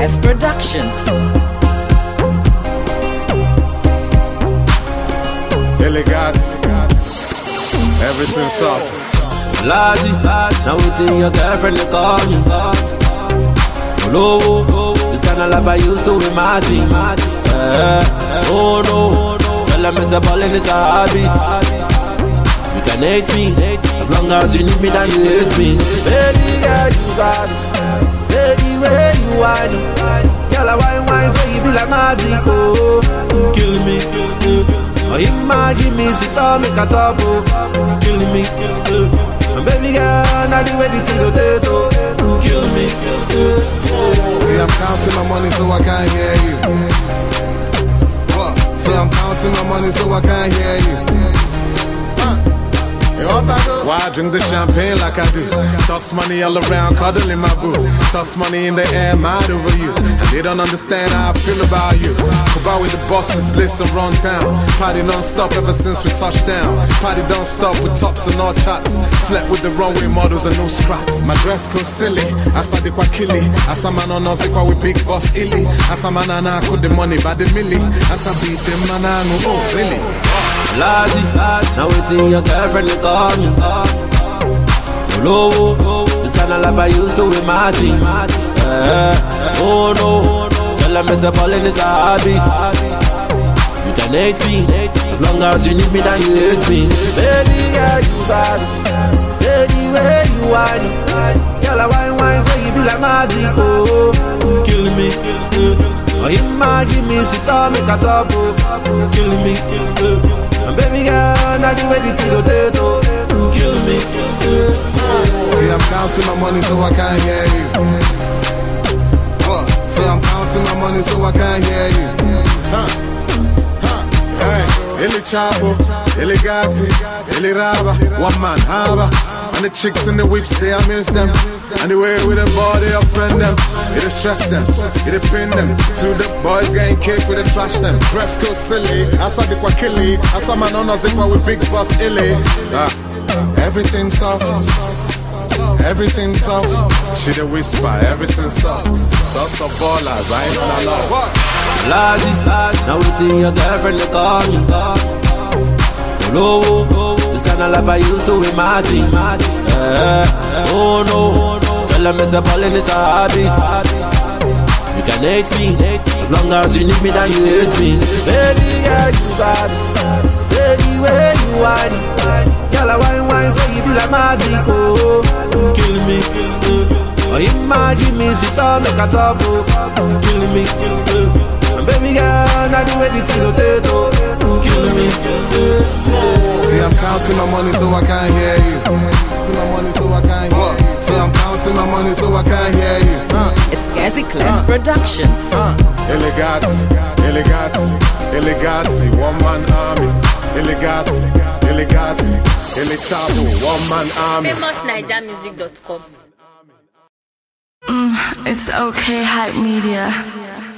Clef Productions. Elegant, everything soft. Lazy, now waiting your girlfriend to call you. Hello, this kind of life I used to imagine. Oh no, tell them it's a ball and it's a habit. You can hate me, as long as you need me, then you hate me. Baby girl, you got it. Say the way you want it. Girl, I wine, say you be like magic, oh. Kill me, oh, you might give me shit up, make a top, oh. Kill me, and baby girl, now the way the thing rotate, kill me. See, I'm counting my money so I can't hear you. What? See, I'm counting my money so I can't hear you. Why I drink the champagne like I do? Toss money all around, cuddling my boo. Toss money in the air, mad over you. And they don't understand how I feel about you. Go out with the bosses, bliss and run town. Party non-stop ever since we touched down. Party don't stop with tops and all chats. Slept with the runway models and no scraps. My dress goes silly, asa de kwa kili. Asa man on us kwa with big boss illy. Asa man ana put the money by the milli. Asa beat them man oh really. Lazy, now waiting your girlfriend to call me. Hello, this kind of life I used to imagine. Oh no, tell them it's a ball and it's a habit. You can hate me, as long as you need me, then you hate me. Baby girl, you got it. Say the way you want it. Girl, I wine, say you be like magic, oh. Kill me, oh, you might give me shit up, make a top, oh. Kill me, and baby girl, now the way the thing rotate, kill me. See, I'm counting my money so I can't hear you. What? See, I'm counting my money so I can't hear you. Hey, Illy Chapo, Illy Gatti, Illy Raba, one man haba. And the chicks in the whips, they amuse them. And the way with the body, they offend them. It'll stress them, it'll pin them. To the boys getting cake with the trash them. Dress code silly, asa di kwa kili. Asa man on us with big boss illy. Everything soft, everything soft. She the whisper, everything soft. Just some ballers, I ain't on a loft. Lazy, now waiting your girlfriend to call me. Hello, this kind of life I used to imagine. Oh no, tell them it's a ball and it's a habit. You can hate me, as long as you need me, then you hate me. Baby girl, you got it. Say the way you want it. Girl, I wine, say you be like magic, oh. Kill me, oh, you might give me shit up, make a top, oh. Kill me, and baby girl, now the way the thing rotate, kill me. See, I'm counting my money so I can't hear you. Counting my money so I can't hear you. See, I'm counting my money so I can't hear you. It's Clef Productions. Elegant, elegant, elegant, one man army. Elegant, elegant, Illy Chapo, one man army. FamousNigerMusic.com. It's okay, Hype Media.